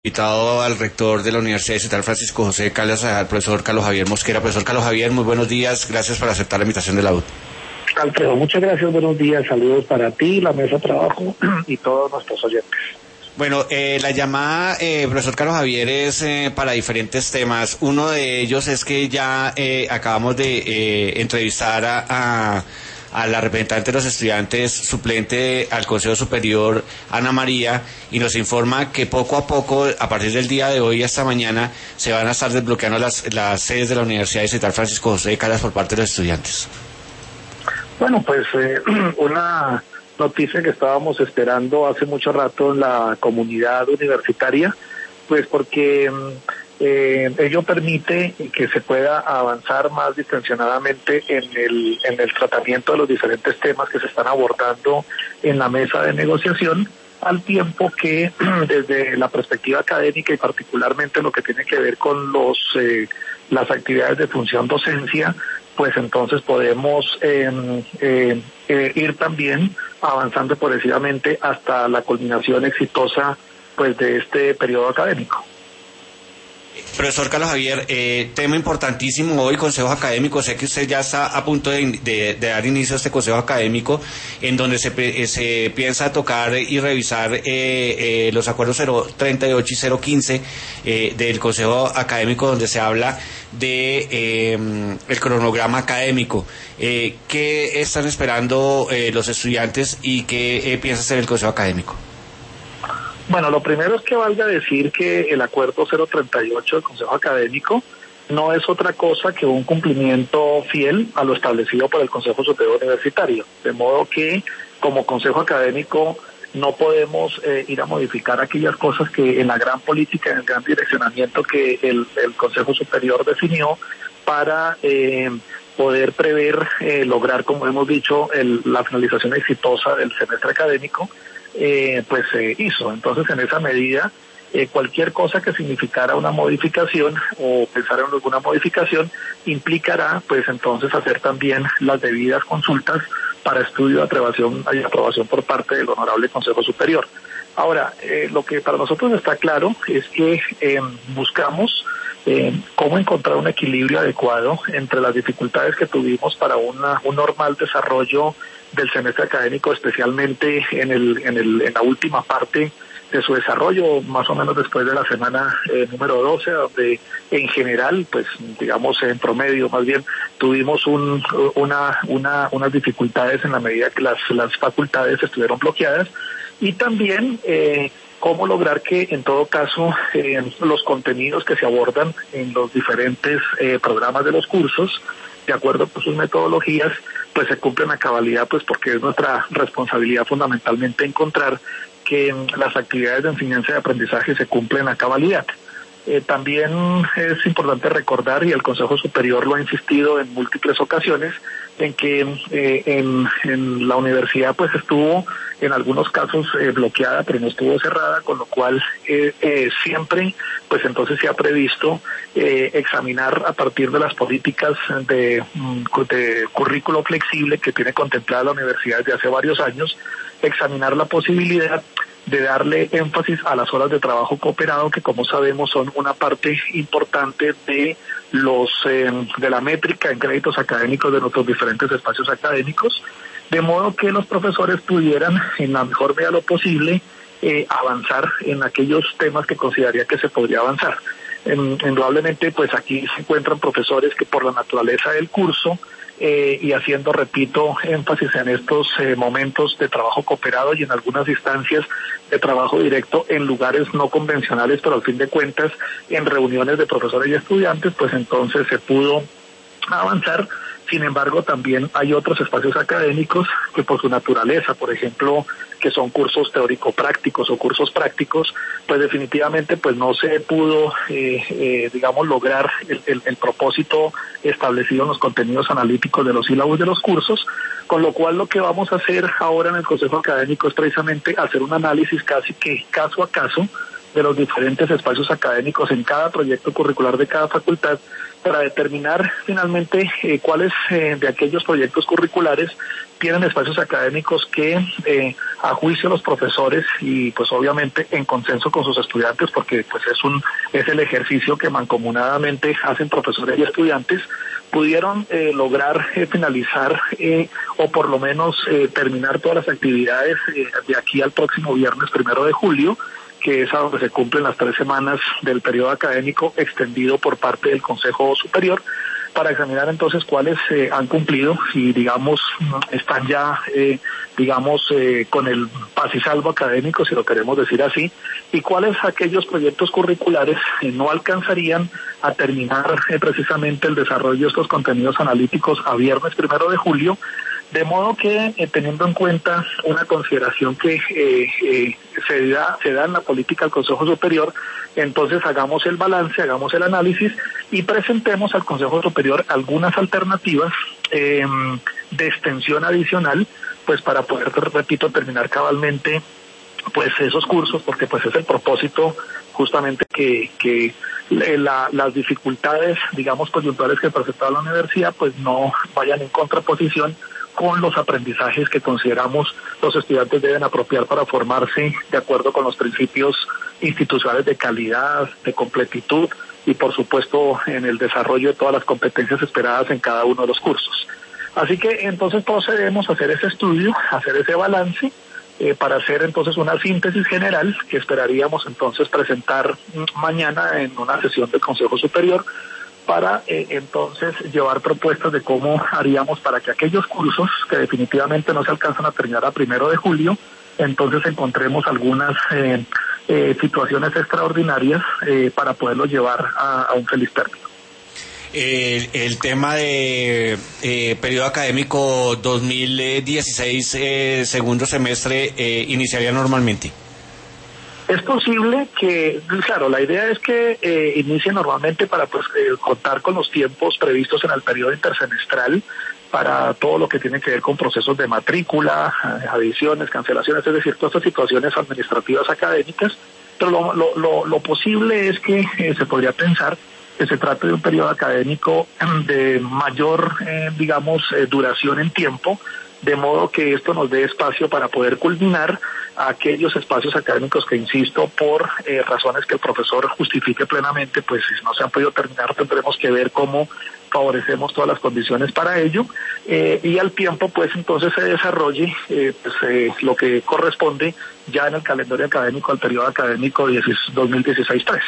Invitado al rector de la Universidad Distrital Francisco José de Caldas, al profesor Carlos Javier Mosquera. Profesor Carlos Javier, muy buenos días, gracias por aceptar la invitación de la UD. Alfredo, muchas gracias, buenos días, saludos para ti, la mesa de trabajo y todos nuestros oyentes. Bueno, la llamada, profesor Carlos Javier, es para diferentes temas. Uno de ellos es que ya acabamos de entrevistar a la representante de los estudiantes suplente al Consejo Superior, Ana María, y nos informa que poco a poco, a partir del día de hoy hasta mañana, se van a estar desbloqueando las sedes de la Universidad Distrital Francisco José de Caldas por parte de los estudiantes. Bueno, pues una noticia que estábamos esperando hace mucho rato en la comunidad universitaria, pues porque ello permite que se pueda avanzar más distensionadamente en el tratamiento de los diferentes temas que se están abordando en la mesa de negociación, al tiempo que desde la perspectiva académica y particularmente lo que tiene que ver con las actividades de función docencia, pues entonces podemos ir también avanzando progresivamente hasta la culminación exitosa pues de este periodo académico. Profesor Carlos Javier, tema importantísimo hoy, Consejo Académico. Sé que usted ya está a punto de dar inicio a este Consejo Académico, en donde se piensa tocar y revisar los acuerdos 038 y 015 del Consejo Académico, donde se habla de el cronograma académico. ¿Qué están esperando los estudiantes y qué piensa hacer el Consejo Académico? Bueno, lo primero es que valga decir que el acuerdo 038 del Consejo Académico no es otra cosa que un cumplimiento fiel a lo establecido por el Consejo Superior Universitario, de modo que como Consejo Académico no podemos ir a modificar aquellas cosas que en la gran política, en el gran direccionamiento que el Consejo Superior definió para poder prever, lograr, como hemos dicho, la finalización exitosa del semestre académico. Pues se hizo. Entonces, en esa medida, cualquier cosa que significara una modificación o pensar en alguna modificación implicará, pues entonces, hacer también las debidas consultas para estudio, aprobación y aprobación por parte del Honorable Consejo Superior. Ahora, lo que para nosotros está claro es que buscamos cómo encontrar un equilibrio adecuado entre las dificultades que tuvimos para un normal desarrollo del semestre académico, especialmente en la última parte de su desarrollo, más o menos después de la semana número 12, donde en general, pues digamos en promedio más bien, tuvimos unas dificultades en la medida que las facultades estuvieron bloqueadas, y también cómo lograr que en todo caso los contenidos que se abordan en los diferentes programas de los cursos, de acuerdo con sus metodologías, pues se cumplen a cabalidad, pues porque es nuestra responsabilidad fundamentalmente encontrar que las actividades de enseñanza y aprendizaje se cumplen a cabalidad. También es importante recordar, y el Consejo Superior lo ha insistido en múltiples ocasiones, en que en la universidad pues estuvo en algunos casos bloqueada, pero no estuvo cerrada, con lo cual siempre pues entonces se ha previsto examinar a partir de las políticas de currículo flexible que tiene contemplada la universidad desde hace varios años, examinar la posibilidad de darle énfasis a las horas de trabajo cooperado, que como sabemos son una parte importante de la métrica en créditos académicos de nuestros diferentes espacios académicos, de modo que los profesores pudieran, en la mejor medida lo posible, avanzar en aquellos temas que consideraría que se podría avanzar. Indudablemente, pues aquí se encuentran profesores que por la naturaleza del curso, y haciendo, repito, énfasis en estos momentos de trabajo cooperado y en algunas instancias de trabajo directo en lugares no convencionales, pero al fin de cuentas en reuniones de profesores y estudiantes, pues entonces se pudo avanzar. Sin embargo, también hay otros espacios académicos que por su naturaleza, por ejemplo, que son cursos teórico-prácticos o cursos prácticos, pues definitivamente pues no se pudo, lograr el propósito establecido en los contenidos analíticos de los sílabos de los cursos, con lo cual lo que vamos a hacer ahora en el Consejo Académico es precisamente hacer un análisis casi que caso a caso de los diferentes espacios académicos en cada proyecto curricular de cada facultad para determinar finalmente cuáles de aquellos proyectos curriculares tienen espacios académicos que a juicio de los profesores y pues obviamente en consenso con sus estudiantes, porque pues es el ejercicio que mancomunadamente hacen profesores y estudiantes, pudieron lograr finalizar o por lo menos terminar todas las actividades de aquí al próximo viernes 1 de julio, que es a donde se cumplen las 3 semanas del periodo académico extendido por parte del Consejo Superior, para examinar entonces cuáles han cumplido y digamos están ya con el paz y salvo académico, si lo queremos decir así, y cuáles aquellos proyectos curriculares no alcanzarían a terminar precisamente el desarrollo de estos contenidos analíticos a viernes 1 de julio, de modo que teniendo en cuenta una consideración que se da en la política del Consejo Superior, entonces hagamos el balance, hagamos el análisis y presentemos al Consejo Superior algunas alternativas de extensión adicional, pues para poder, repito, terminar cabalmente pues esos cursos, porque pues es el propósito justamente que las dificultades, digamos, coyunturales que presenta la universidad, pues no vayan en contraposición con los aprendizajes que consideramos los estudiantes deben apropiar para formarse de acuerdo con los principios institucionales de calidad, de completitud y por supuesto en el desarrollo de todas las competencias esperadas en cada uno de los cursos. Así que entonces procedemos a hacer ese estudio, a hacer ese balance, para hacer entonces una síntesis general que esperaríamos entonces presentar mañana en una sesión del Consejo Superior, para entonces llevar propuestas de cómo haríamos para que aquellos cursos que definitivamente no se alcanzan a terminar a 1 de julio, entonces encontremos algunas situaciones extraordinarias para poderlos llevar a un feliz término. El tema de periodo académico 2016, segundo semestre, iniciaría normalmente. Es posible que, claro, la idea es que inicie normalmente para pues contar con los tiempos previstos en el periodo intersemestral para todo lo que tiene que ver con procesos de matrícula, adiciones, cancelaciones, es decir, todas estas situaciones administrativas académicas, pero lo posible es que se podría pensar que se trate de un periodo académico de mayor, duración en tiempo, de modo que esto nos dé espacio para poder culminar aquellos espacios académicos que, insisto, por razones que el profesor justifique plenamente, pues si no se han podido terminar tendremos que ver cómo favorecemos todas las condiciones para ello, y al tiempo pues entonces se desarrolle lo que corresponde ya en el calendario académico al periodo académico 2016-3.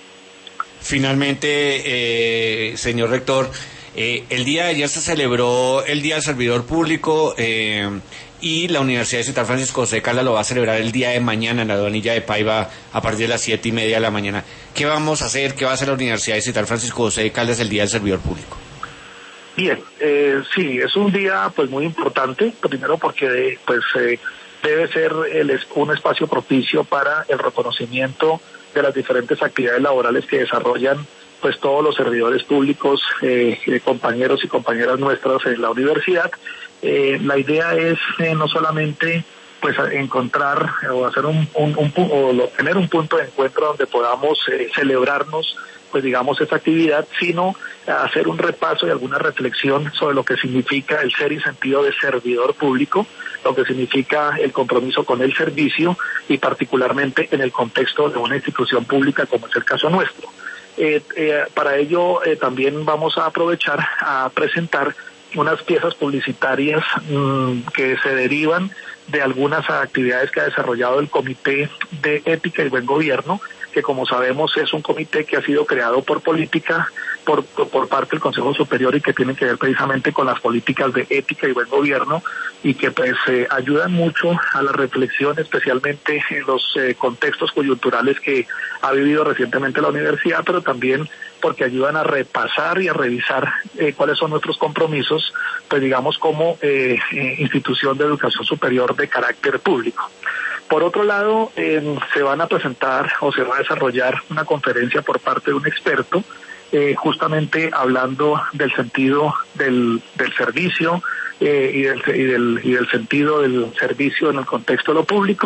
Finalmente, señor rector, el día de ayer se celebró el Día del Servidor Público y la Universidad Distrital Francisco José de Caldas lo va a celebrar el día de mañana en la Aduanilla de Paiva a partir de las 7:30 de la mañana. ¿Qué vamos a hacer? ¿Qué va a hacer la Universidad Distrital Francisco José de Caldas el Día del Servidor Público? Bien, sí, es un día pues muy importante, primero porque debe ser un espacio propicio para el reconocimiento de las diferentes actividades laborales que desarrollan pues todos los servidores públicos, compañeros y compañeras nuestras en la universidad. La idea es no solamente pues encontrar o hacer tener un punto de encuentro donde podamos celebrarnos pues digamos esta actividad, sino hacer un repaso y alguna reflexión sobre lo que significa el ser y sentido de servidor público, lo que significa el compromiso con el servicio y particularmente en el contexto de una institución pública como es el caso nuestro. Para ello también vamos a aprovechar a presentar unas piezas publicitarias que se derivan de algunas actividades que ha desarrollado el Comité de Ética y Buen Gobierno, que como sabemos es un comité que ha sido creado por política, por parte del Consejo Superior y que tiene que ver precisamente con las políticas de ética y buen gobierno y que pues ayudan mucho a la reflexión, especialmente en los contextos coyunturales que ha vivido recientemente la universidad, pero también porque ayudan a repasar y a revisar cuáles son nuestros compromisos, pues digamos como institución de educación superior de carácter público. Por otro lado, se van a presentar o se va a desarrollar una conferencia por parte de un experto, justamente hablando del sentido del servicio y del sentido del servicio en el contexto de lo público,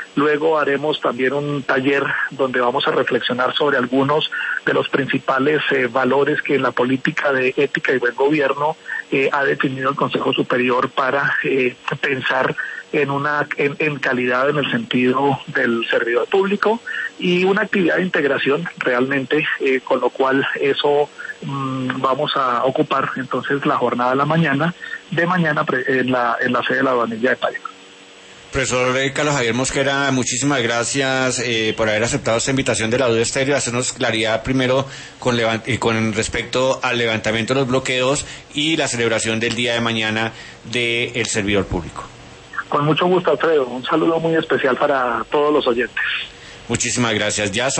Luego haremos también un taller donde vamos a reflexionar sobre algunos de los principales valores que en la política de ética y buen gobierno ha definido el Consejo Superior para pensar en calidad en el sentido del servidor público, y una actividad de integración realmente, con lo cual eso vamos a ocupar entonces la jornada de mañana en la sede de la Aduanilla de Pailo. Profesor Carlos Javier Mosquera, muchísimas gracias por haber aceptado esta invitación de la UD Estéreo, hacernos claridad primero con respecto al levantamiento de los bloqueos y la celebración del día de mañana del servidor público. Con mucho gusto, Alfredo. Un saludo muy especial para todos los oyentes. Muchísimas gracias. Ya